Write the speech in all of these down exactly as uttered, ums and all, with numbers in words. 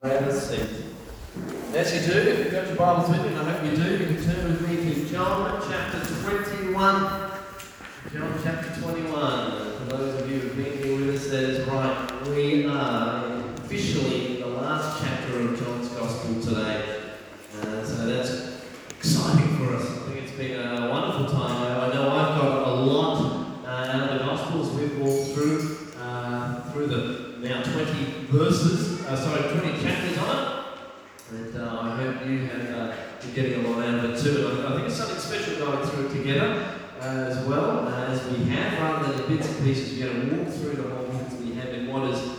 Have a seat. As you do, if you've got your Bibles with you, and I hope you do, you can turn with me to John chapter twenty-one. John chapter twenty-one. For those of you who have been here with us, that is right. We are officially in the last chapter of John's Gospel today. Uh, so that's exciting for us. I think it's been a wonderful time. I, I know I've got a lot uh, out of the Gospels we've walked through, uh, through the now twenty verses. Uh, sorry, twenty chapters on it, and uh, I hope you have uh, you're getting a lot out of it too. And I, I think it's something special going through it together uh, as well uh, as we have, rather than in bits and pieces. We're going to walk through the whole things we have in what has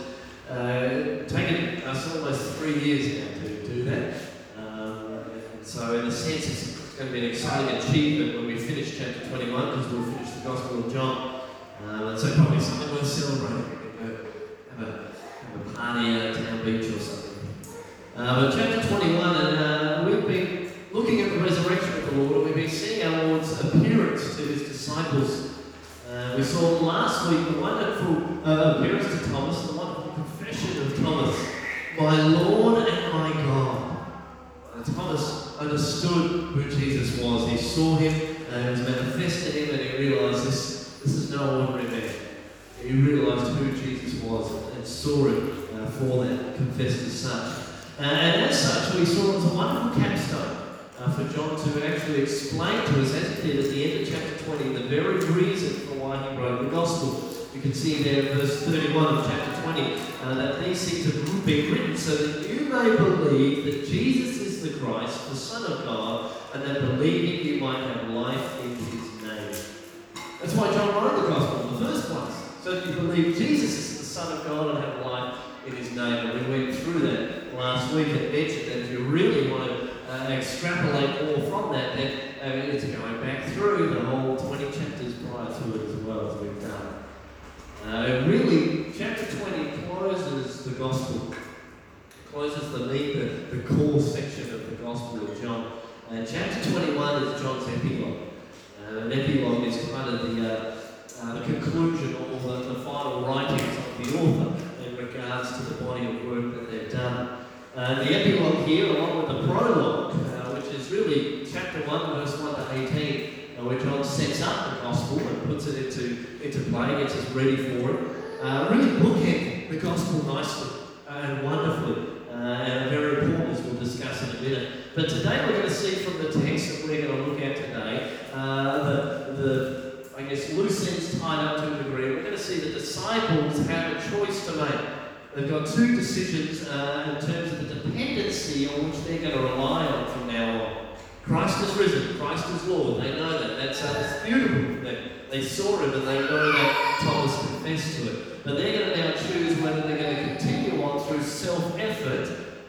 uh, taken us almost three years now to do that. Um, and so, in a sense, it's, it's going to be an exciting achievement when we finish chapter twenty-one, because we'll finish the Gospel of John. Um, and so, probably something worth celebrating. Have a party at a town beach or something. Uh, but chapter twenty-one, and uh, we've been looking at the resurrection of the Lord, and we've been seeing our Lord's appearance to his disciples. Uh, we saw last week the wonderful uh, appearance to Thomas, the wonderful confession of Thomas, my Lord and my God. And Thomas understood who Jesus was. He saw him, and it was manifest to him, and he realised this, this is no ordinary man. He realised who Jesus was and saw it uh, for that, confessed as such. Uh, and as such, we saw it was a wonderful capstone uh, for John to actually explain to us, as he did at the end of chapter twenty, the very reason for why he wrote the Gospel. You can see there in verse thirty-one of chapter twenty uh, that these things have been written so that you may believe that Jesus is the Christ, the Son of God, and that believing you might have life in his name. That's why John wrote the Gospel in the first place. So that you believe Jesus is the Son of God and have life in his name. And we went through that last week and mentioned that if you really want to uh, extrapolate more from that, then uh, it's going back through the whole twenty chapters prior to it as well as we've done. Uh, really, chapter twenty closes the Gospel, closes the meat, the, the core section of the Gospel of John. And chapter twenty-one is John's epilogue. Uh, an epilogue is kind of the uh, Uh, the conclusion or the, the final writings of the author in regards to the body of work that they've done. Uh, the epilogue here, along with the prologue, uh, which is really chapter one, verse one to eighteen, uh, where John sets up the gospel and puts it into, into play, gets us ready for it, uh, really bookend the gospel nicely uh, and wonderfully, uh, and very important, as we'll discuss in a minute. But today we're going to see from the text that we're going to look at today, uh, the, the I guess, loose ends tied up to a degree. We're going to see the disciples have a choice to make. They've got two decisions uh, in terms of the dependency on which they're going to rely on from now on. Christ is risen. Christ is Lord. They know that. That's, uh, that's beautiful. They, they saw him and they know that Thomas confessed to it. But they're going to now choose whether they're going to continue on through self-effort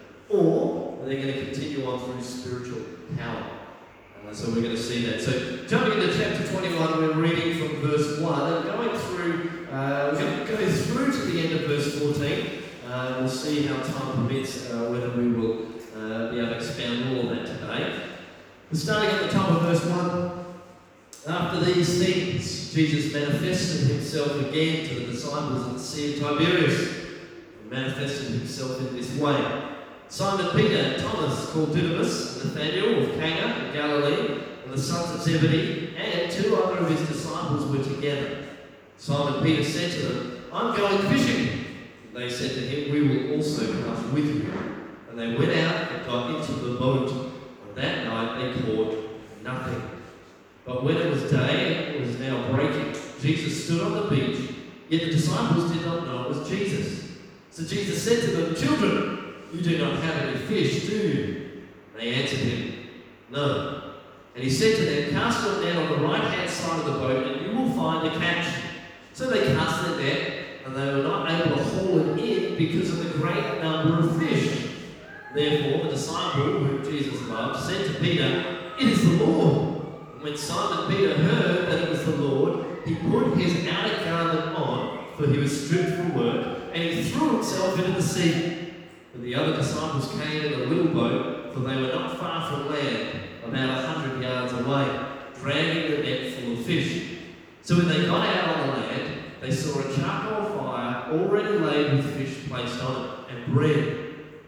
or they're going to continue on through spiritual power. Uh, so we're going to see that. So jumping into chapter twenty-one, we're reading from verse one and going through, uh, we're going to go through to the end of verse fourteen. Uh, we'll see how time permits uh, whether we will uh, be able to expound all of that today. But starting at the top of verse one, after these things, Jesus manifested himself again to the disciples at the Sea of Tiberias. He manifested himself in this way. Simon Peter and Thomas, called Didymus, Nathanael of Cana in Galilee, and the sons of Zebedee, and two other of his disciples were together. Simon Peter said to them, I'm going fishing. And they said to him, we will also come with you. And they went out and got into the boat. And that night they caught nothing. But when it was day, it was now breaking. Jesus stood on the beach, yet the disciples did not know it was Jesus. So Jesus said to them, children, you do not have any fish, do you? They answered him, no. And he said to them, cast your net on the right-hand side of the boat, and you will find a catch. So they cast their net, and they were not able to haul it in because of the great number of fish. Therefore, the disciple, whom Jesus loved, said to Peter, it is the Lord. And when Simon Peter heard that it was the Lord, he put his outer garment on, for he was stripped for work, and he threw himself into the sea. But the other disciples came in a little boat, for they were not far from land, about a hundred yards away, dragging the net full of fish. So when they got out on the land, they saw a charcoal fire already laid with fish placed on it, and bread.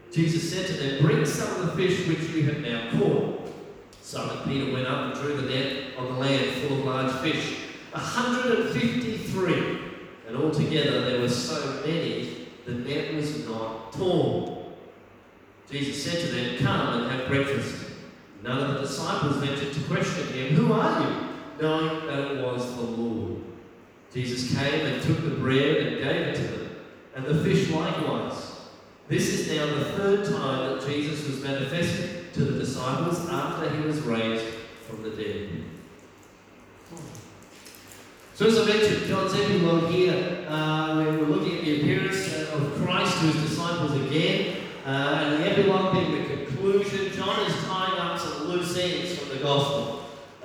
Jesus said to them, "Bring some of the fish which you have now caught." Simon Peter went up and drew the net on the land full of large fish, a hundred and fifty-three, and altogether there were so many, the net was not torn. Jesus said to them, "Come and have breakfast." None of the disciples ventured to question him, "Who are you?" knowing that it was the Lord. Jesus came and took the bread and gave it to them, and the fish likewise. This is now the third time that Jesus was manifested to the disciples after he was raised from the dead. So as I mentioned, John's epilogue here, uh, when we're looking at the appearance of Christ to his disciples again, uh, and the epilogue being the conclusion, John is tying up some loose ends from the gospel.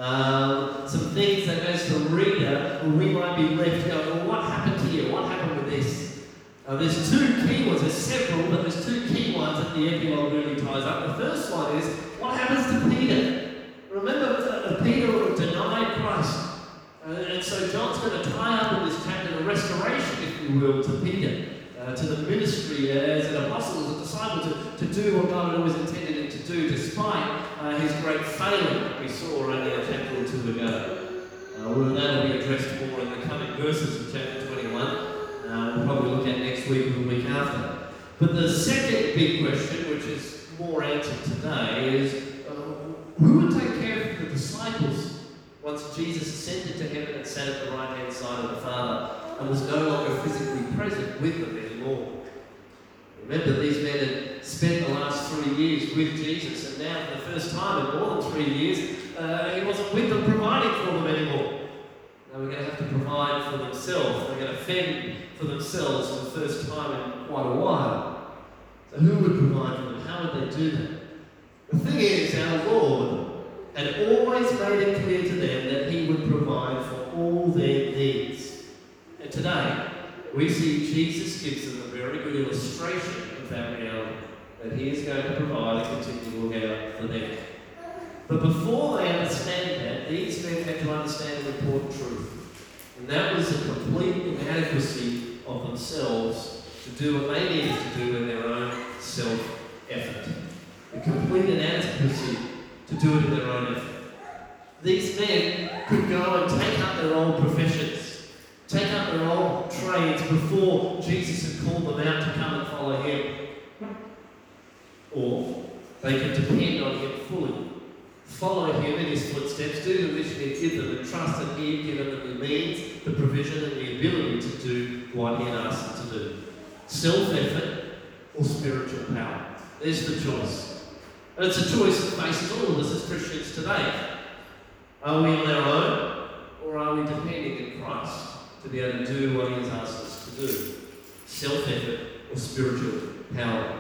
Um, some things that as the reader, we might be left going, well, what happened here? What happened with this? Uh, there's two key ones. There's several, but there's two key ones that the epilogue really ties up. The first one is, what happens to Peter? Remember, uh, Peter denied Christ. Uh, and so John's going to tie up in this chapter the restoration, if you will, to Peter, uh, to the ministry as an apostle, as a disciple, to, to do what God had always intended him to do, despite uh, his great failing that we saw only a chapter or two ago. Uh, well, that will be addressed more in the coming verses of chapter twenty-one. Uh, we'll probably look at next week or the week after. But the second big question, which is more answered today, is uh, who would take care of the disciples once Jesus ascended to heaven and sat at the right-hand side of the Father and was no longer physically present with them anymore? Remember, these men had spent the last three years with Jesus, and now for the first time in more than three years, uh, he wasn't with them providing for them anymore. Now we're going to have to provide for themselves. They're going to fend for themselves for the first time in quite a while. So who would provide for them? How would they do that? The thing is, our Lord had always made it clear to them that he would provide for all their needs. And today, we see Jesus gives them a very good illustration of that reality, that he is going to provide and continue to look out for them. But before they understand that, these men had to understand an important truth. And that was the complete inadequacy of themselves to do what they needed to do in their own self-effort. The complete inadequacy to do it in their own effort. These men could go and take up their old professions, take up their old trades before Jesus had called them out to come and follow him. Or they could depend on him fully, follow him in his footsteps, do the mission he'd given them, and trust that he had given them the means, the provision, and the ability to do what he had asked them to do. Self-effort or spiritual power. There's the choice. And it's a choice that faces all of us as Christians today. Are we on our own, or are we depending on Christ to be able to do what he has asked us to do? Self-effort or spiritual power.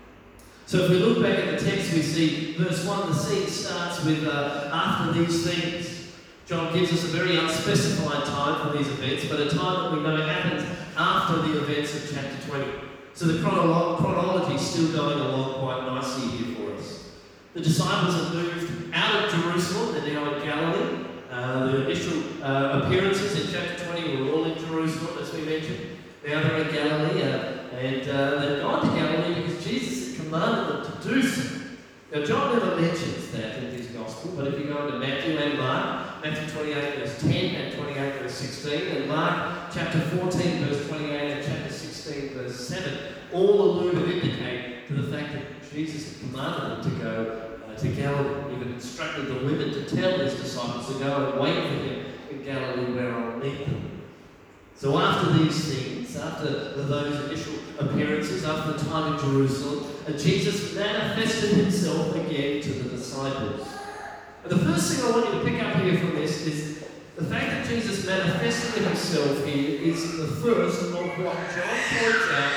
So if we look back at the text, we see verse one, the scene starts with uh, after these things. John gives us a very unspecified time for these events, but a time that we know happens after the events of chapter twenty. So the chronolo- chronology is still going along quite nicely here for us. The disciples have moved out of Jerusalem, they're now in Galilee. Uh, the initial uh, appearances in chapter twenty were all in Jerusalem, as we mentioned. Now they're in Galilee, uh, and uh, they've gone to Galilee because Jesus had commanded them to do so. Now John never mentions that in his gospel, but if you go into Matthew and Mark, Matthew twenty-eight verse ten and twenty-eight verse sixteen, and Mark chapter fourteen verse twenty-eight and chapter sixteen verse seven, all allude and indicate to the fact that Jesus had commanded them to go uh, to Galilee. He even instructed the women to tell his disciples to go and wait for him in Galilee where I'll meet them. So after these things, after those initial appearances, after the time in Jerusalem, and Jesus manifested himself again to the disciples. And the first thing I want you to pick up here from this is the fact that Jesus manifested himself here is the first of what John points out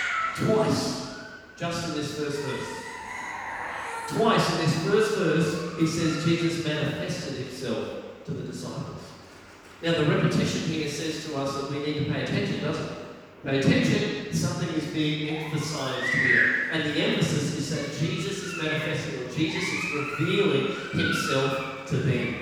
twice, just in this first verse. Twice in this first verse, he says Jesus manifested himself to the disciples. Now the repetition here says to us that we need to pay attention, doesn't it? Pay attention, something is being emphasized here. And the emphasis is that Jesus is manifesting, or Jesus is revealing himself to them.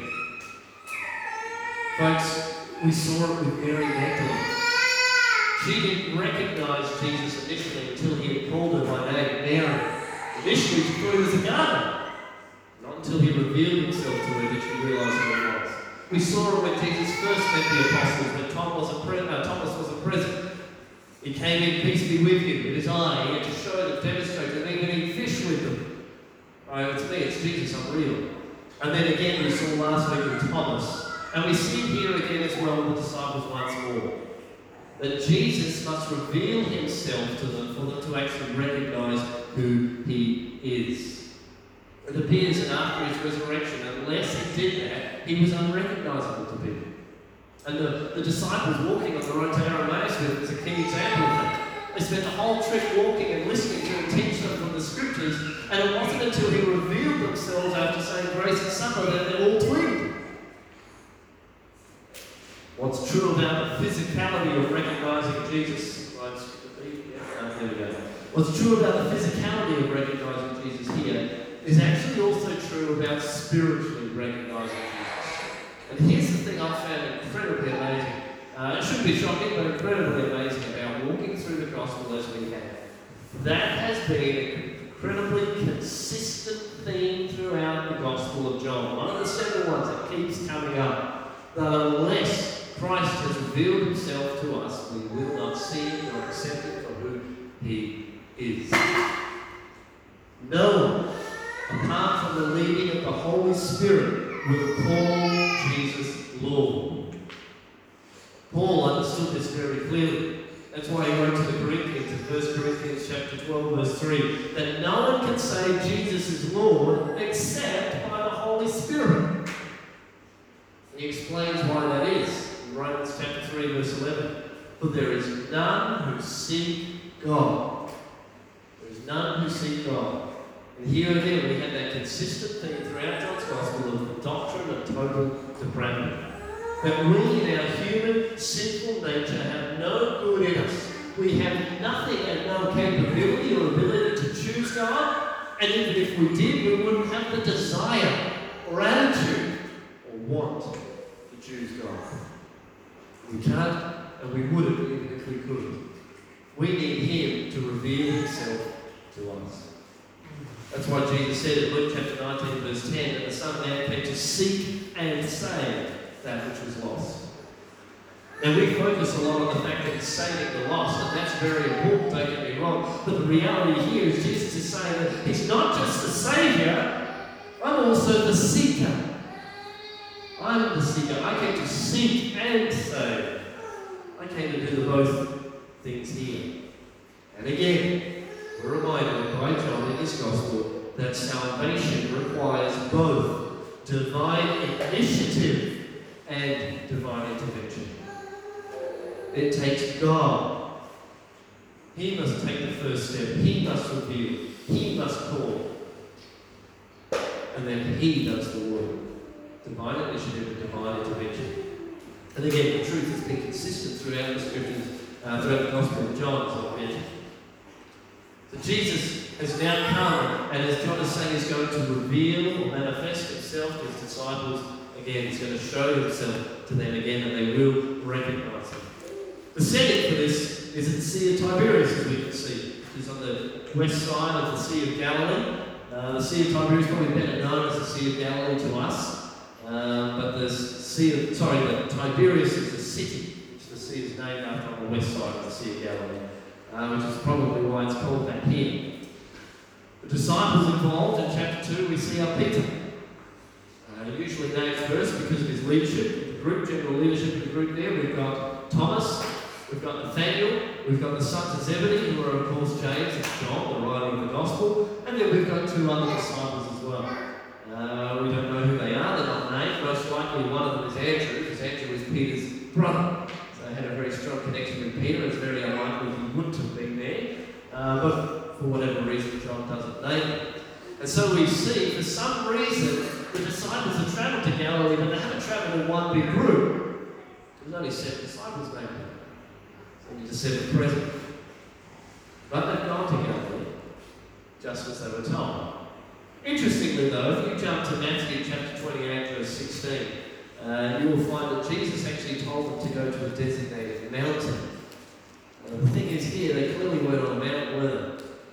Folks, we saw it with Mary Magdalene. She didn't recognize Jesus initially until he had called her by name, Mary. Initially, she thought he was a gardener. Not until he revealed himself to her did she realise who he was. We saw it when Jesus first met the apostles, when Tom wasn't pre- uh, Thomas wasn't present. He came in, peace be with you, with his eye. He had to show them, demonstrate them, even eat fish with them. Right, it's me, it's Jesus, I'm real. And then again, we saw last week with Thomas. And we see here again as well with the disciples once more, that Jesus must reveal himself to them for them to actually recognise who he is. It appears that after his resurrection, unless he did that, he was unrecognisable to people. And the, the disciples walking on the road to Emmaus with him is a key example of that. They spent the whole trip walking and listening to and teaching them from the scriptures, and it wasn't until he revealed themselves after saying grace and supper that they all twigged. What's true about the physicality of recognising Jesus? Right, yeah, no, there we go. What's true about the physicality of recognising Jesus here is actually also true about spiritually recognising Jesus. And here's the thing I've found incredibly amazing. Uh, it shouldn't be shocking, but incredibly amazing about walking through the gospel as we have. That has been an incredibly consistent theme throughout the Gospel of John. One of the several ones that keeps coming up. That unless Christ has revealed himself to us, we will not see him or accept him for who he is. No one, apart from the leading of the Holy Spirit, will call Jesus Lord. Paul understood this very clearly. That's why he wrote to the Corinthians in First Corinthians chapter twelve, verse three, that no one can say Jesus is Lord except by the Holy Spirit. He explains why that is in Romans chapter three, verse eleven. For there is none who seek God. There is none who seek God. And here again we have that consistent theme throughout John's Gospel of the doctrine of total depravity. That we in our human, sinful nature have no good in us. We have nothing and no capability or ability to choose God. And even if we did, we wouldn't have the desire or attitude or want to choose God. We can't and we wouldn't even if we could. We need him to reveal himself to us. That's why Jesus said in Luke chapter nineteen, verse ten, that the Son of Man came to seek and save that which was lost. Now we focus a lot on the fact that he's saving the lost, and that's very important, don't get me wrong. But the reality here is Jesus is saying that he's not just the Saviour, I'm also the seeker. I'm the seeker. I came to seek and save. I came to do the both things here. And again, we're reminded by John in his Gospel that salvation requires both divine initiative and divine intervention. It takes God. He must take the first step. He must reveal. He must call. And then he does the work. Divine initiative and divine intervention. And again, the truth has been consistent throughout the scriptures, uh, throughout the Gospel of John, as I mentioned. So Jesus has now come, and as John is saying, is going to reveal or manifest himself to his disciples. Again, he's going to show himself to them again, and they will recognize him. The setting for this is at the Sea of Tiberias, as we can see. It's on the west side of the Sea of Galilee. Uh, the Sea of Tiberias is probably better known as the Sea of Galilee to us. Um, but the Sea of, sorry, the Tiberias is the city, which the sea is named after on the west side of the Sea of Galilee, uh, which is probably why it's called that here. The disciples involved in chapter two, we see our Peter. Uh, usually named first because of his leadership, the group, general leadership of the group there. We've got Thomas, we've got Nathaniel, we've got the sons of Zebedee, who are of course James and John, the writer of the Gospel, and then we've got two other disciples as well. Uh, we don't know who they are, they're not named. Most likely one of them is Andrew, because Andrew is Peter's brother. So they had a very strong connection with Peter. It's very unlikely he wouldn't have been there. Uh, but for whatever reason, John doesn't name him. And so we see, for some reason, the disciples have travelled to Galilee, but they haven't travelled in one big group. There's only seven disciples maybe. Only just seven present. But they've gone to Galilee, just as they were told. Interestingly though, if you jump to Matthew chapter twenty-eight, verse sixteen, uh, you will find that Jesus actually told them to go to a designated mountain. Uh, the thing is here, they clearly weren't on a mountain, were they?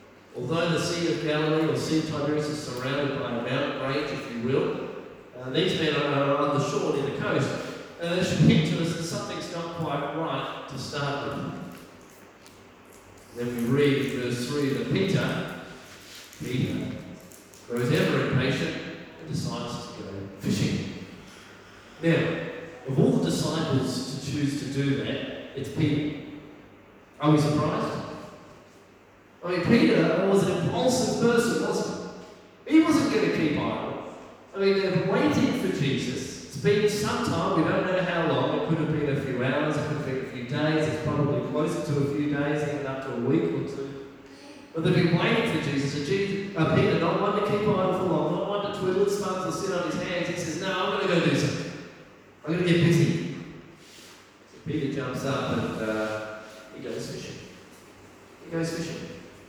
Although the Sea of Galilee or Sea of Tiberias is surrounded by a mountain range, if you will, uh, these men are on the shore near the coast, and they should hint to us that something's not quite right to start with. Then we read in verse three that Peter, Peter, grows ever impatient and decides to go fishing. Now, of all the disciples to choose to do that, it's Peter. Are we surprised? I mean, Peter was an impulsive person, wasn't he? He wasn't going to keep idle. I mean, they've been waiting for Jesus. It's been some time, we don't know how long. It could have been a few hours, it could have been a few days, it's probably closer to a few days, even up to a week or two. But they've been waiting for Jesus. And Jesus, uh, Peter, not one to keep idle for long, not one to twiddle his thumbs or sit on his hands. He says, no, I'm going to go do something. I'm going to get busy. So Peter jumps up and uh, he goes fishing. He goes fishing.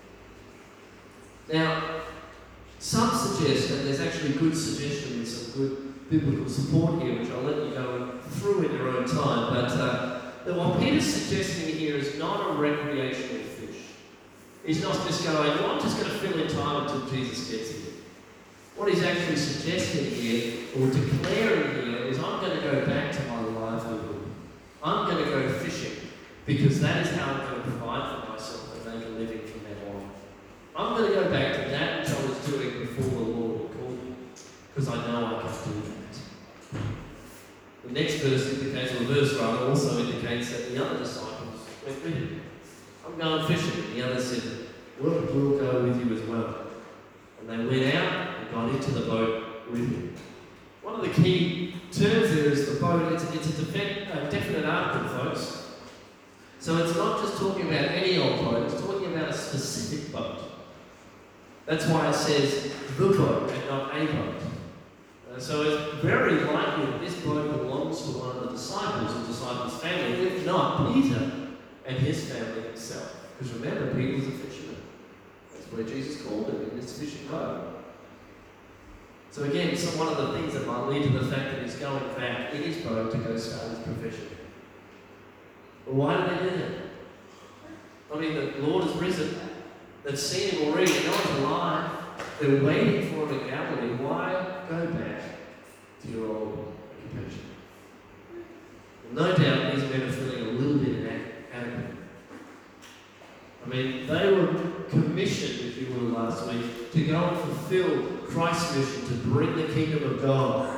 Now, some suggest, and there's actually good suggestion with some good biblical support here, which I'll let you go through in your own time, but uh, that what Peter's suggesting here is not a recreational fish. He's not just going, well, I'm just going to fill in time until Jesus gets here. What he's actually suggesting here, or declaring here, is I'm going to go back to my livelihood. I'm going to go fishing, because that is how I'm going to provide for myself and make a living from now on. I'm going to go back to that which I was doing before the Lord had called me, because I know I can do that. The next verse indicates, or verse rather, also indicates that the other disciples went with him. I'm going fishing. And the others said, well, we'll go with you as well. And they went out and got into the boat with him. One of the key terms there is the boat. It's, it's a defi- uh, definite article, folks. So it's not just talking about any old boat, it's talking about a specific boat. That's why it says the boat and not a boat. Uh, so it's very likely that this boat belongs to one of the disciples or disciples' family, if not Peter and his family himself. Because remember, Peter was a fisherman. That's where Jesus called him, in this fishing boat. So again, so one of the things that might lead to the fact that he's going back in his boat to go start his profession. But why did they do that? I mean, the Lord has risen. They've seen him already. No one's alive. They're waiting for him in Galilee. Why go back to your old occupation? Well, no doubt these men are feeling a little bit inadequate. I mean, they were commissioned, if you will, last week, to go and fulfill Christ's mission to bring the kingdom of God.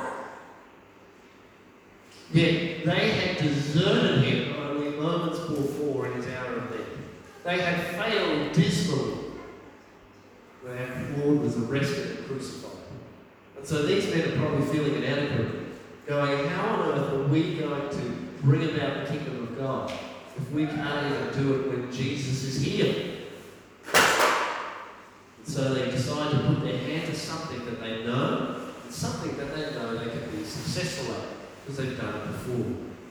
Yet they had deserted him only moments before in his hour of death. They had failed dismally when the Lord was arrested and crucified. And so these men are probably feeling inadequate, going, how on earth are we going to bring about the kingdom of God if we can't even do it when Jesus is here? And so they decide to put their hand to something that they know, and something that they know they can be successful at, because they've done it before.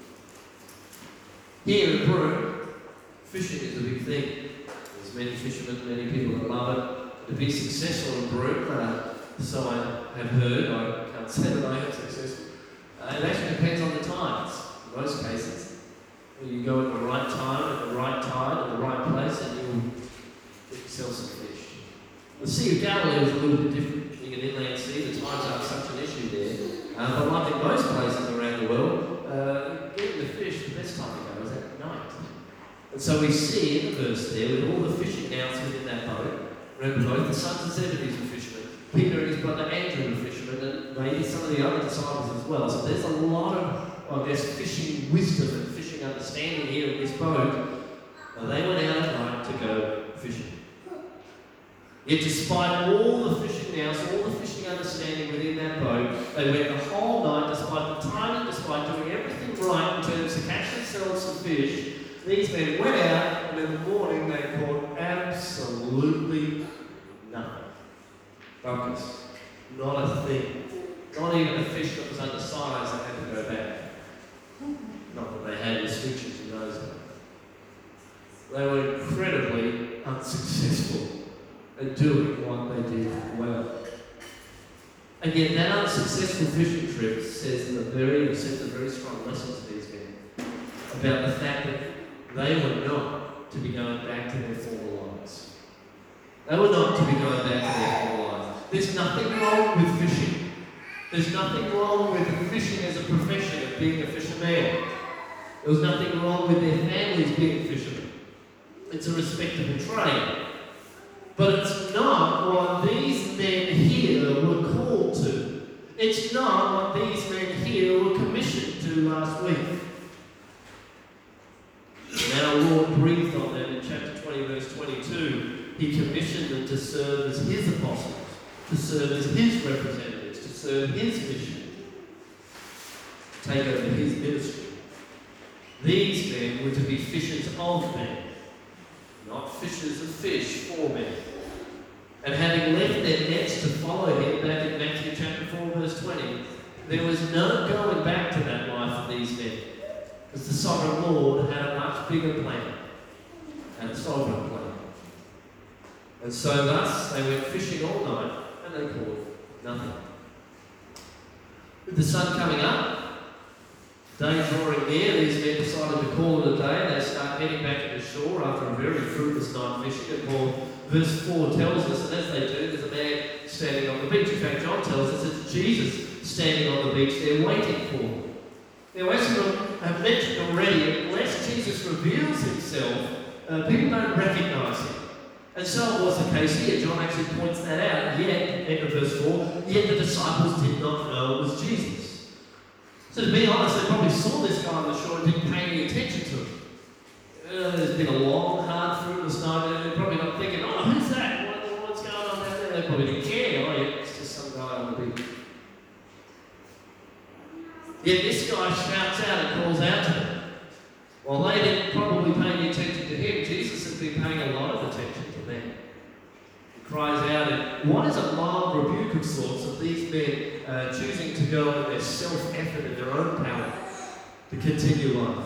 Here in Broome, fishing is a big thing. There's many fishermen, many people that love it. To be successful in Broome, uh, so I have heard, I can't say that I am successful. Uh, it actually depends on the tides, in most cases. You go at the right time, at the right tide, at the right place, and you'll sell some fish. The Sea of Galilee is a little bit different. Being an inland sea, the tides aren't such an issue there. Uh, but like in most places around the world, uh, getting the fish, the best time to go is at night. And so we see in the verse there, with all the fishing nets within that boat, remember both the sons of Zebedee were fishermen, Peter and his brother Andrew were fishermen, and maybe some of the other disciples as well. So there's a lot of, I guess, fishing wisdom and fishing understanding here in this boat. Now they went out at night to go fishing. Yet despite all the fishing nets, all the fishing understanding within that boat, they went the whole night, despite the timing, despite doing everything right in terms of catch themselves some fish. These men went out, and in the morning they caught absolutely nothing. Buckets. Not a thing. Not even a fish that was undersized that had to go back. Not that they had restrictions in those days. They were incredibly unsuccessful at doing what they did well. And yet that unsuccessful fishing trip says a very, sends a very strong lesson to these men about the fact that they were not to be going back to their former lives. They were not to be going back to their former lives. There's nothing wrong with fishing. There's nothing wrong with fishing as a profession, of being a fisherman. There was nothing wrong with their families being fishermen. It's a respectable trade. But it's not what these men here were called to. It's not what these men here were commissioned to last week. And our Lord breathed on them in chapter twenty, verse twenty-two. He commissioned them to serve as His apostles, to serve as His representatives, to serve His mission, take over His ministry. These men were to be fishers of men, not fishers of fish for men. And having left their nets to follow Him, back in Matthew chapter four, verse twenty, there was no going back to that life of these men, because the sovereign Lord had a much bigger plan, and a sovereign plan. And so thus they went fishing all night, and they caught nothing. With the sun coming up, day drawing near, these men decided to call it a day. They start heading back to the shore after a very fruitless night fishing. And Paul, verse four tells us, and as they do, there's a man standing on the beach. In fact, John tells us it's Jesus standing on the beach there waiting for them. Now, as we have mentioned already, unless Jesus reveals Himself, uh, people don't recognise Him. And so it was the case here. John actually points that out. Yet, end of verse four, yet the disciples did not know it was Jesus. So to be honest, they probably saw this guy on the shore and didn't pay any attention to him. Uh, there's been a long, hard, fruitless night, and they're probably not thinking, oh, who's that? What, what's going on down there? They probably didn't care. Oh, yeah, it's just some guy on the beach. Yet this guy shouts out and calls out to them. While they didn't probably pay any attention to him, Jesus has been paying a lot of attention to them. He cries out, and what is a mild rebuke of sorts of these men uh, choosing to go in their self-effort and their own power to continue life?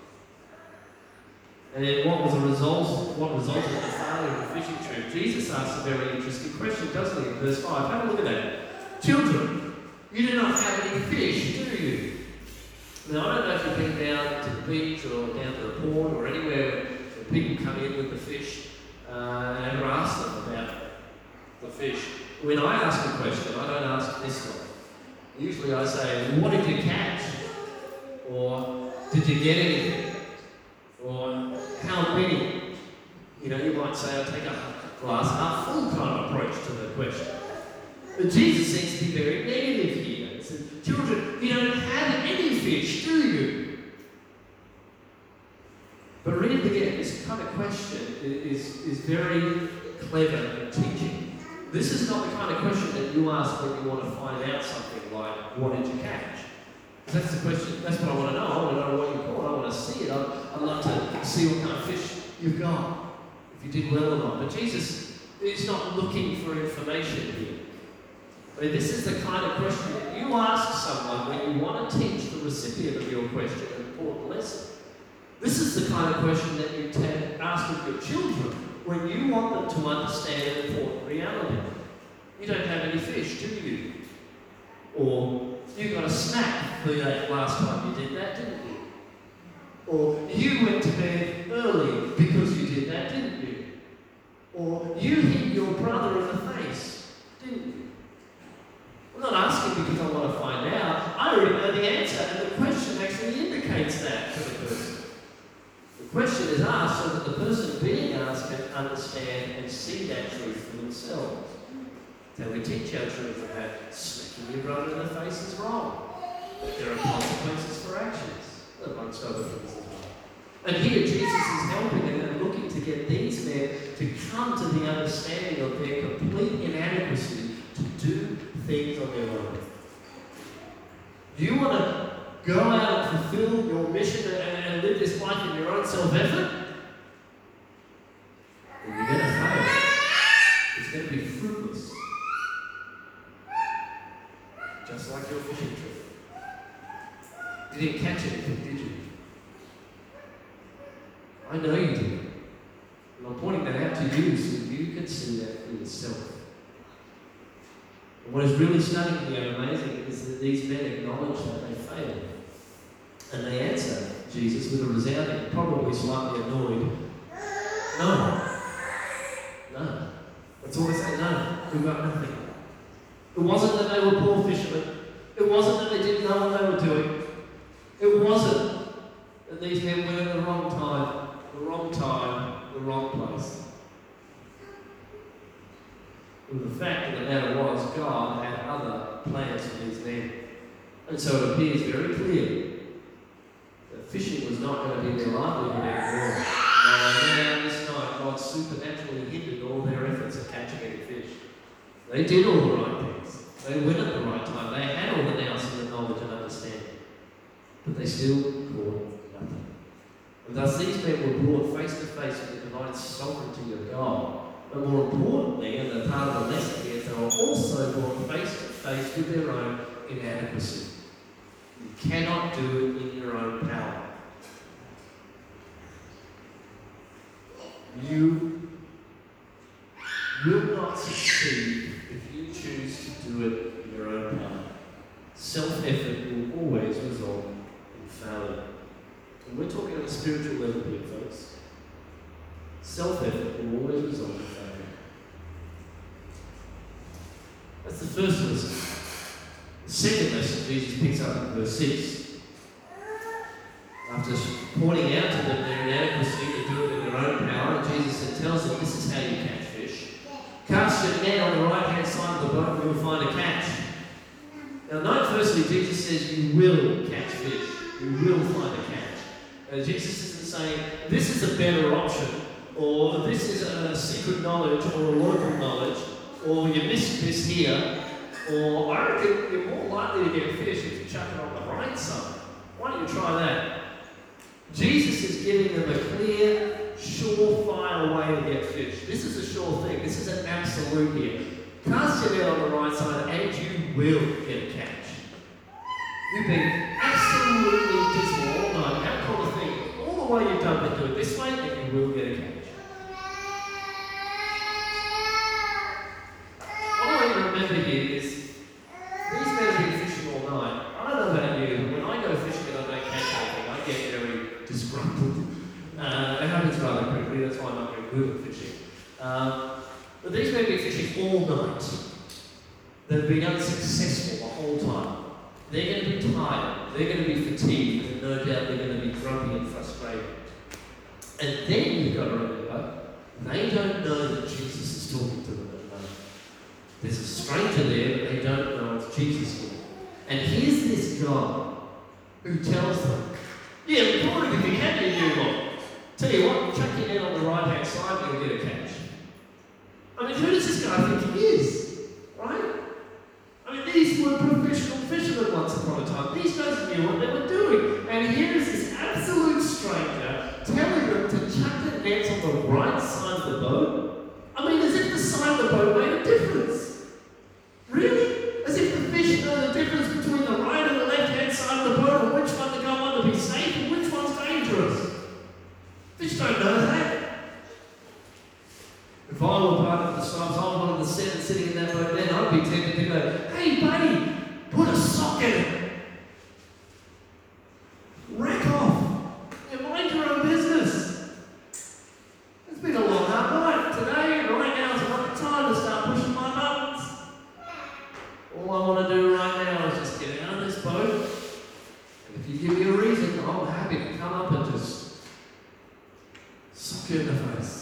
And what was a result? What resulted in the failure of the fishing trip? Jesus asks a very interesting question, doesn't he? In verse five, have a look at that. Children, you do not have any fish, do you? Now, I don't know if you've been down to the beach or down to the port or anywhere where, where people come in with the fish uh, and ever ask them about the fish. When I ask a question, I don't ask this one. Usually I say, what did you catch? Or, did you get anything? Or, how many? You know, you might say, I'll take a glass half full kind of approach to the question. But Jesus seems to be very negative here. He says, children, you don't have any fish, do you? But read it again. This kind of question is, is very clever in teaching. This is not the kind of question that you ask when you want to find out something like, what did you catch? Because that's the question. That's what I want to know. I want to know what you caught. I want to see it. I'd, I'd love to see what kind of fish you've got, if you did well or not. But Jesus is not looking for information here. I mean, this is the kind of question that you ask someone when you want to teach the recipient of your question an important lesson. This is the kind of question that you t- ask of your children when you want them to understand an important reality. You don't have any fish, do you? Or you got a snack for that last time you did that, didn't you? Or you went to bed early because you did that, didn't you? Or you hit your brother in the face, didn't you? I'm not asking because I want to find out. I already know the answer, and the question actually indicates that to the person. The question is asked so that the person being asked can understand and see that truth for themselves. So we teach our children that smacking your brother in the face is wrong. That there are consequences for actions, amongst other things as well. And here Jesus is helping them and looking to get these men to come to the understanding of their complete inadequacy to do things on their own. Do you want to go out and fulfill your mission and, and live this life in your own self-effort? Well, you're going to fail. It's going to be fruitless. Just like your fishing trip. You didn't catch anything, did you? I know you did. And I'm pointing that out to you so that you can see that for yourself. And what is really stunning and amazing is that these men acknowledge that they failed. And they answer Jesus with a resounding, probably slightly annoyed, no. No. That's all they say. No, we've got nothing. It wasn't that they were poor fishermen. It wasn't that they didn't know what they were doing. It wasn't that these men were in the wrong time, the wrong time, the wrong place. Well, the fact of the matter was, God had other plans for these men. And so it appears very clear that fishing was not going to be their livelihood anymore. Now, now this night, God supernaturally hindered all their efforts at catching any fish. They did all the right things. They went at the right time. They had all the nous and the knowledge and understanding. But they still caught nothing. And thus these men were brought face to face with the divine sovereignty of God. But more importantly, and the part of the lesson here, they were also brought face to face with their own inadequacy. You cannot do it in your own power. You will not succeed if you choose to do it in your own power. Self-effort will always result in failure. And we're talking on a spiritual level here, folks. Self-effort will always result in failure. That's the first lesson. The second lesson Jesus picks up in verse six. After pointing out to them their inadequacy to do it in their own power, Jesus tells them this is how you catch fish. Cast your net on the right-hand side of the boat and you will find a catch. Now note firstly, Jesus says you will catch fish. You will find a catch. Uh, Jesus isn't saying this is a better option, or this is a secret knowledge, or a local knowledge, or you missed this here, or I reckon you're more likely to get fish if you chuck it on the right side. Why don't you try that? Jesus is giving them a clear, surefire way to get fish. This is a sure thing. This is an absolute here. Cast your net on the right side and you will get a catch. You've been absolutely dismal all night. How cool a thing. All the way you've done it, do it this way and you will get a catch. What I want you to remember here is these men have been fishing all night. I don't know about you, but when I go fishing and I don't catch anything, I get very disgruntled. Uh, it happens rather quickly, that's why I'm not very good at fishing. Um, but these men have been fishing all night. They've been unsuccessful the whole time. They're going to be tired, they're going to be fatigued, and no doubt they're going to be grumpy and frustrated. And then you've got to remember, they don't know that Jesus is talking to them at the moment. There's a stranger there, but they don't know it's Jesus here. And here's this guy who tells them, yeah, Lord, if you had your new one, tell you what, chuck your net on the right-hand side and you'll get a catch. I mean, who does this guy think he is? Right? I mean, these were professional fishermen once upon a time. These guys knew what they were doing. And here is this absolute stranger telling them to chuck their nets on the right side of the boat. I mean, as if the side of the boat made a difference. Really? As if the fish know the difference between the right and the left-hand side of the boat, and which one to go on to be safe and which one's dangerous. Fish don't know that. If I were part of the stripes, I was one of the seven sitting in that boat then, I'd be tempted to go, hey buddy, put a sock in it. Rack off. You mind your own business. It's been a long hard night. Today, right now, is not the time to start pushing my buttons. All I want to do right now is just get out of this boat. And if you give me a reason, I'm happy to come up and just sock you in the face.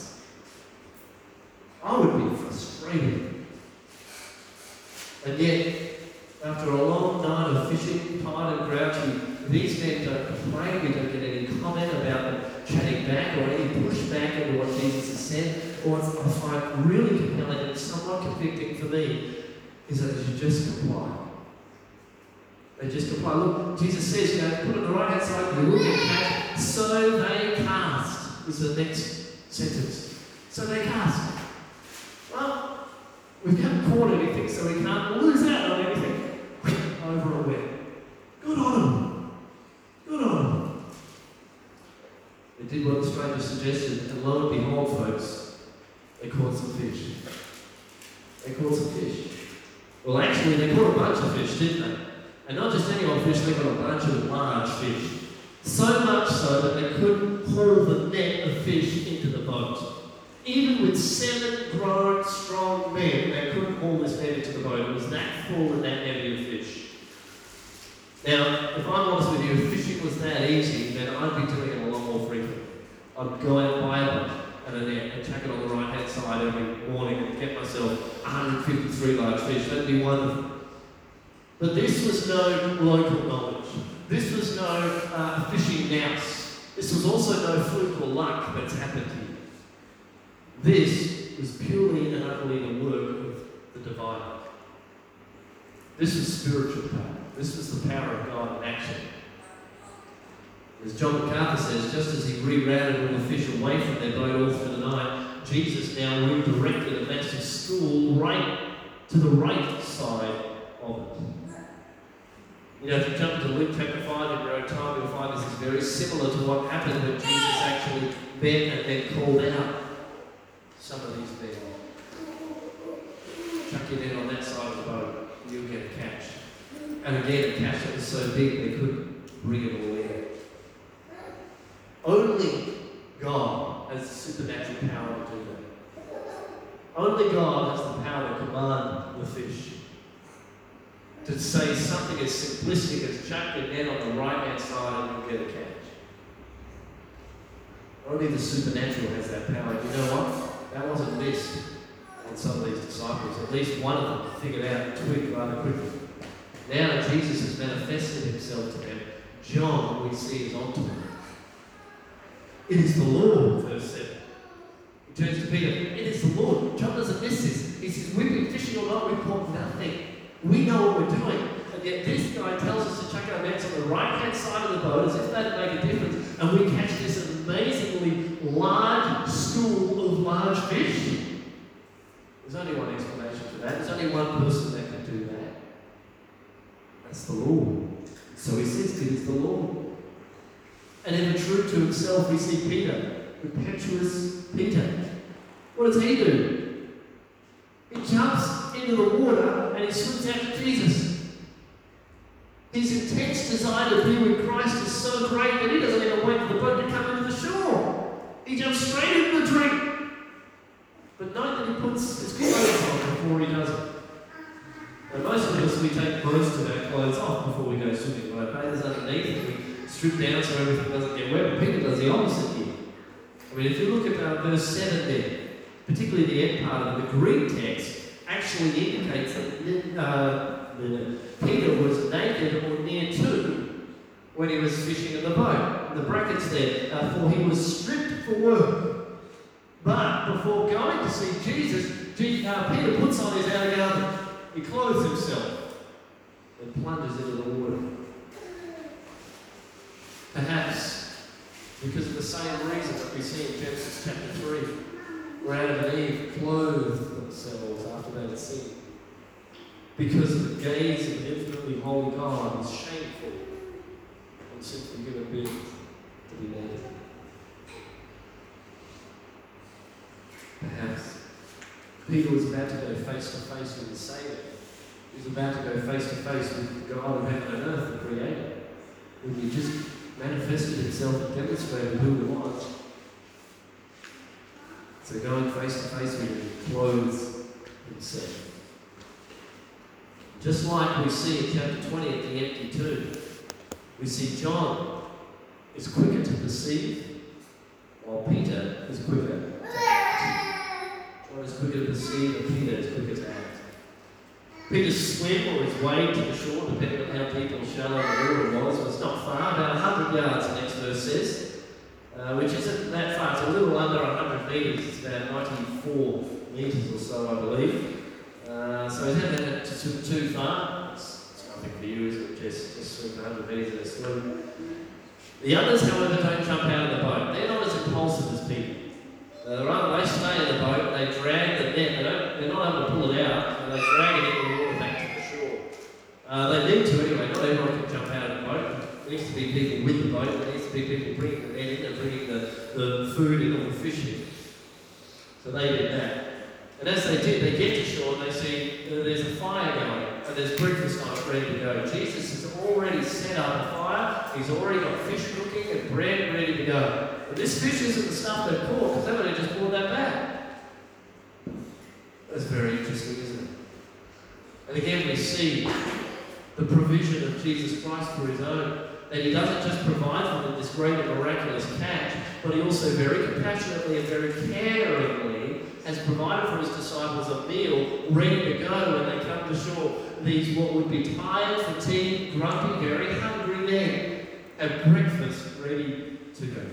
I would be frustrated. And yet, after a long night of fishing, tired and grouchy, these men don't complain, we don't get any comment about them chatting back or any pushback into what Jesus has said. Or what I find really compelling and somewhat convicting for me is that they just comply. They just comply. Look, Jesus says, you know, put it on the right hand side, you will get catch. So they cast, is the next sentence. So they cast. Well, we haven't caught anything, so we can't lose out on anything. Over a wet. Good on them. Good on them. They did what the stranger suggested, and lo and behold, folks, they caught some fish. They caught some fish. Well, actually, they caught a bunch of fish, didn't they? And not just any old fish, they got a bunch of large fish. So much so that they couldn't haul the net of fish into the boat. Even with seven grown, strong men, they couldn't haul this net into the boat. It was that full and that heavy of fish. Now, if I'm honest with you, if fishing was that easy, then I'd be doing it a lot more frequently. I'd go out and buy a boat and a net and chuck it on the right-hand side every morning and get myself one hundred fifty-three large fish. That'd be wonderful. But this was no local knowledge. This was no uh, fishing nous. This was also no fluke or luck that's happened here. This was purely and utterly the work of the divine. This was spiritual power. This was the power of God in action. As John MacArthur says, just as he rerouted all the fish away from their boat all through the night, Jesus now redirected a massive school right to the right side of it. You know, if you jump to Luke chapter five in your own time, you'll find this is very similar to what happened when Jesus actually bent and then called out some of these men. Chuck your net on that side of the boat, you'll get a catch. And again, a catch that was so big they couldn't bring it all in. Only God has the supernatural power to do that. Only God has the power to command the fish. To say something as simplistic as chuck your net on the right-hand side and you'll get a catch. Only the supernatural has that power. You know what? That wasn't missed on some of these disciples. At least one of them figured out and tweaked rather quickly. Now Jesus has manifested himself to them. John, we see, is onto him. It is the Lord, verse seven. He turns to Peter. It is the Lord. John doesn't miss this. He says, we've been fishing all night, we've caught nothing. We know what we're doing. And yet this guy tells us to chuck our nets on the right-hand side of the boat as if that'd make a difference. And we catch this amazingly large school of large fish. There's only one explanation for that. There's only one person that can do that. That's the Lord. So he says it is the Lord. And ever true to himself, we see Peter, impetuous Peter. What does he do? He jumps into the water and he swims out to Jesus. His intense desire to be with Christ is so great that he doesn't even wait for the boat to come into the shore. He jumps straight into the drink. But note that he puts his clothes on before he does it. Now, most of us, we take most of our clothes off before we go swimming. Right? Bathers underneath and we strip down so everything doesn't get wet. But Peter does the opposite here. I mean, if you look at uh, verse seven there, particularly the end part of it, the Greek text actually indicates that uh, Peter was naked or near to when he was fishing in the boat. In the brackets there, uh, for he was stripped for work. But before going to see Jesus, Jesus uh, Peter puts on his outer garment. He clothes himself and plunges into the water. Perhaps because of the same reason that we see in Genesis chapter three, where Adam and Eve clothed themselves after they had sinned. Because the gaze of an infinitely holy God is shameful and simply given birth to be naked. Perhaps Peter was about to go face to face with the Saviour. He was about to go face to face with the God of heaven and earth, the Creator. When he just manifested himself and demonstrated who he was. So going face to face with him, he clothes himself. Just like we see in chapter twenty at the empty tomb, we see John is quicker to perceive, while Peter is quicker to act. John is quicker to perceive, and Peter is quicker to act. Peter's swim or his wade to the shore, depending on how deep or shallow the water was, was not far, about one hundred yards, the next verse says, uh, which isn't that far. It's a little under one hundred metres. It's about ninety-four metres or so, I believe. Uh, so it hadn't too, too far. It's, it's nothing for you, is it? Just, just swim one hundred metres in a swim. The others, however, don't jump out of the boat. They're not as impulsive as Peter. Uh, rather, they stay in the boat, they drag the net. They don't, they're not able to pull it out, and they drag it into the water back to the shore. Uh, they need to anyway. Not everyone can jump out of the boat. There needs to be people with the boat. There needs to be people bringing the net in and bringing the, the food in or the fish in. So they did that. And as they did, they get to shore and they see uh, there's a fire going and there's breakfast night ready to go. Jesus has already set up a fire. He's already got fish cooking and bread ready to go. But this fish isn't the stuff they caught because they've only just brought that back. That's very interesting, isn't it? And again, we see the provision of Jesus Christ for his own, that he doesn't just provide for them this great and miraculous catch, but he also very compassionately and very caringly has provided for his disciples a meal ready to go when they come to shore. These what would be tired, fatigued, grumpy, very hungry men have breakfast ready to go.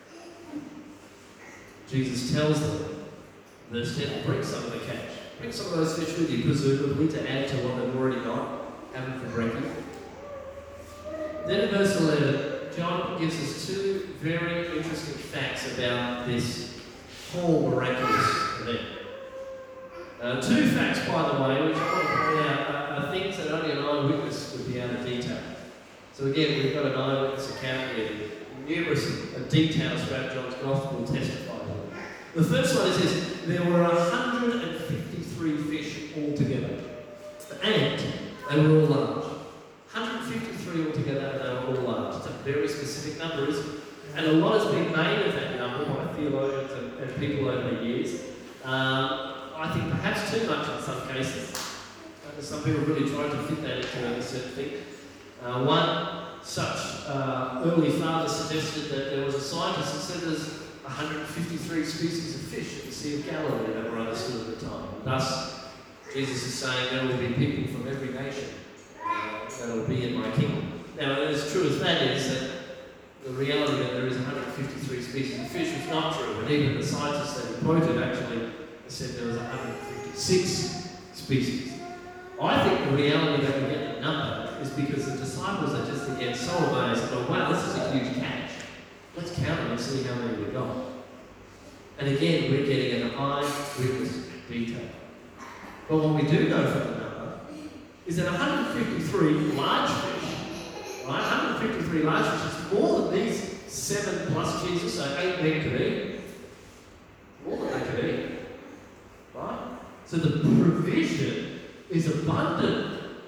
Jesus tells them, verse ten, bring some of the catch. Bring some of those fish with you, presumably to add to what they've already got, having for breakfast. Then in verse eleven, John gives us two very interesting facts about this whole miraculous event. Uh, two facts, by the way, which I want to point out, are, are things that only an eyewitness would be able to detail. So again, we've got an eyewitness account here. Numerous uh, details throughout John's Gospel testify to it. The first one is this: there were one hundred fifty-three fish altogether, and they were all large. one hundred fifty-three altogether, and they were all large. It's a very specific number, isn't it? And a lot has been made of that number by theologians and, and people over the years. Um, I think perhaps too much in some cases. Uh, some people really tried to fit that into a certain thing. Uh, one such uh, early father suggested that there was a scientist that said there's one hundred fifty-three species of fish in the Sea of Galilee that were understood at the time. Thus, Jesus is saying there will be people from every nation uh, that will be in my kingdom. Now, as true as that is, that the reality that there is one hundred fifty-three species of fish is not true, and even the scientists that he quoted actually said there was one hundred fifty-six species. I think the reality that we get the number is because the disciples are just again so amazed and go, wow, this is a huge catch. Let's count them and see how many we got. And again, we're getting an eyewitness detail. But what we do know from the number is that one hundred fifty-three large fish, right? one hundred fifty-three large fish is more than these seven plus Jesus, so eight men could eat. More than they could eat. Right? So the provision is abundant.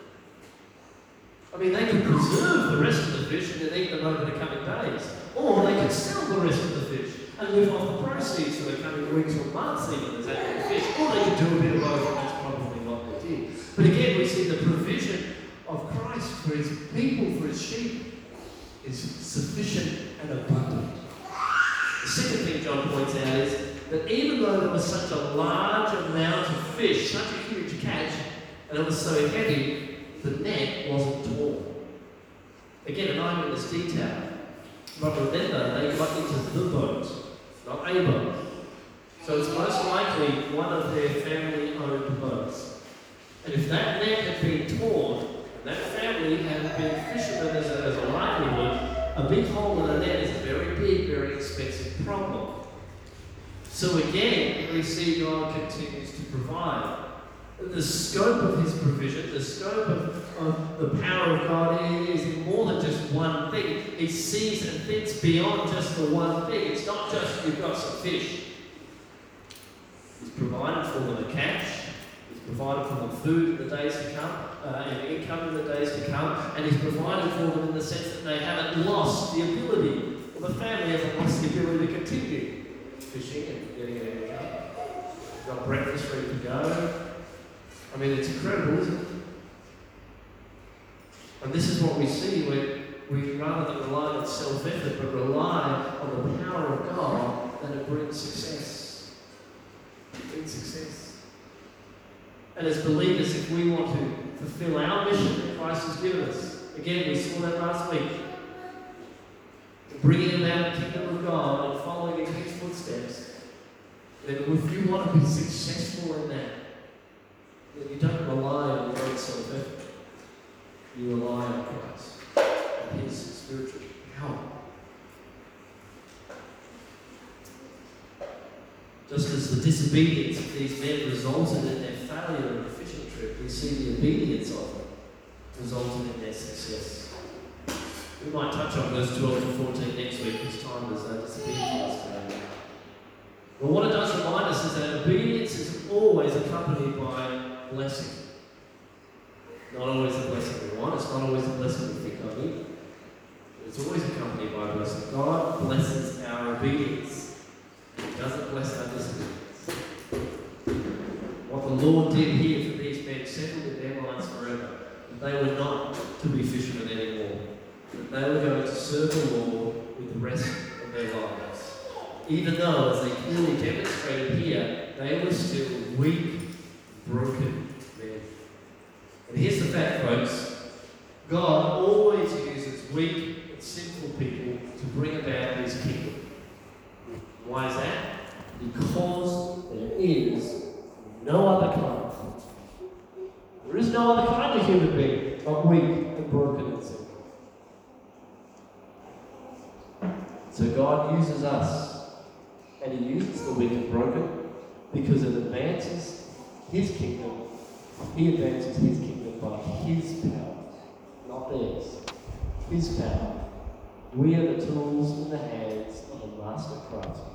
I mean, they could preserve the rest of the fish and then eat them over the coming days. Or they could sell the rest of the fish and live off the proceeds for the coming weeks or months even as they eat the fish. Or they could do a bit of both, and that's probably what they did. But again, we see the provision of Christ for his people, for his sheep, is sufficient and abundant. The second thing John points out is that even though there was such a large amount of fish, such a huge catch, and it was so heavy, the net wasn't torn. Again, an eyewitness detail. But remember, they got into the boat, not a boat. So it's most likely one of their family-owned boats. And if that net had been torn, and that family had been fishermen as a, as a livelihood, a big hole in a net is a very big, very expensive problem. So again, we see God continues to provide. The scope of his provision, the scope of, of the power of God is more than just one thing. He sees and thinks beyond just the one thing. It's not just you've got some fish. He's provided for them a catch. He's provided for them food in the days to come, uh, and income in the days to come. And he's provided for them in the sense that they haven't lost the ability, or the family hasn't lost the ability to continue fishing and getting an income. They've got breakfast ready to go. I mean, it's incredible, isn't it? And this is what we see when we, rather than rely on self-effort, but rely on the power of God, that it brings success. It brings success. And as believers, if we want to fulfill our mission that Christ has given us, again, we saw that last week, bringing about the kingdom of God and following in his footsteps, then if you want to be successful in that, then you don't rely on your own self-effort. You rely on Christ and his spiritual power. Just as the disobedience of these men resulted in their failure on the fishing trip, we see the obedience of them resulted in their success. We might touch on verse twelve and fourteen next week, because time is uh, disappeared for us today. But what it does remind us is that obedience is always accompanied by blessing. Not always the blessing we want, it's not always the blessing we think I need. It's always accompanied by blessing. God blesses our obedience. He doesn't bless our disobedience. What the Lord they were not to be fishermen anymore. They were going to serve the Lord with the rest of their lives. Even though, as they clearly demonstrated here, they were still weak, broken men. And here's the fact, folks. God always uses weak and sinful people to bring about his kingdom. Why is that? Because there is no other kind. There is no other kind of human being not weak and broken and sinful. So God uses us, and he uses the weak and broken because it advances his kingdom. He advances his kingdom by his power, not theirs. His power. We are the tools in the hands of the master craftsman.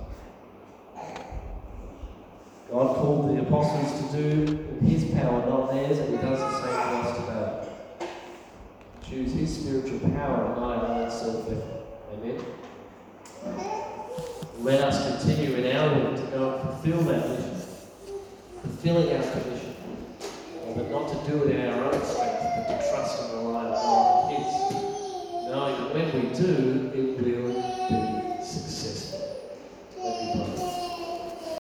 God called the apostles to do with his power, not theirs, and he does the same for us today. Choose his spiritual power and not our own self-effort. Amen? Let us continue in our work to go and fulfill that mission, fulfilling our commission, but not to do it in our own strength, but to trust and rely on God and his, knowing that when we do, it will be